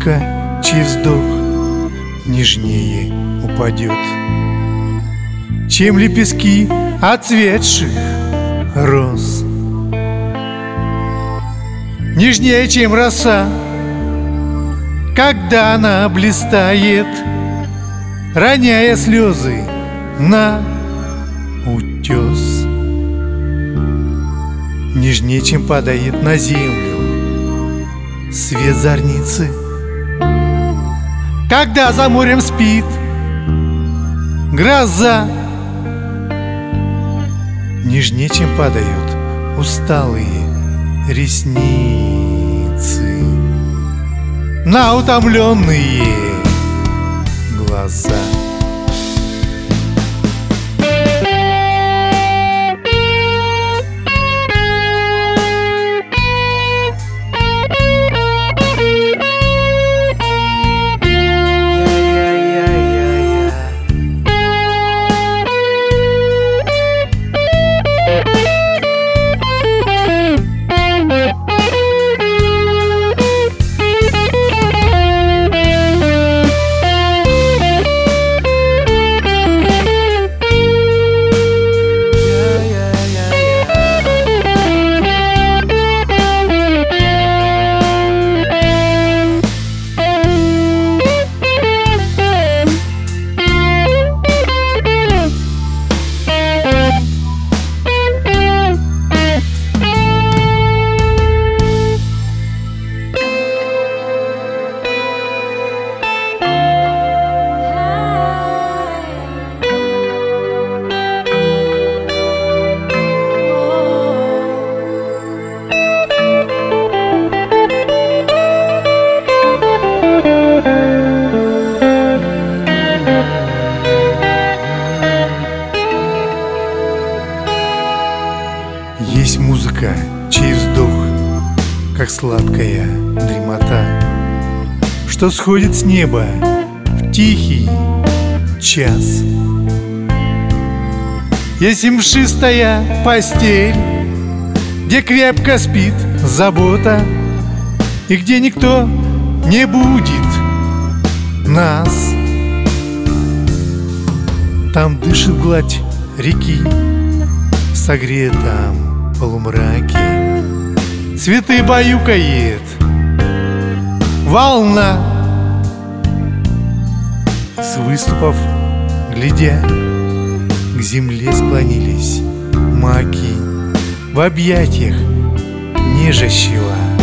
музыка, чей вздох нежнее упадет, чем лепестки отцветших роз. Нежнее, чем роса, когда она блистает, роняя слезы на утес. Нежнее, чем падает на землю свет зорницы, когда за морем спит гроза. Нежнее, чем падают усталые ресницы на утомленные глаза. Есть музыка, чей вздох, как сладкая дремота, что сходит с неба в тихий час. Есть мшистая постель, где крепко спит забота, и где никто не будет нас. Там дышит гладь реки в согретом полумраке, цветы баюкает волна. С выступов глядя, к земле склонились маки в объятиях нежащего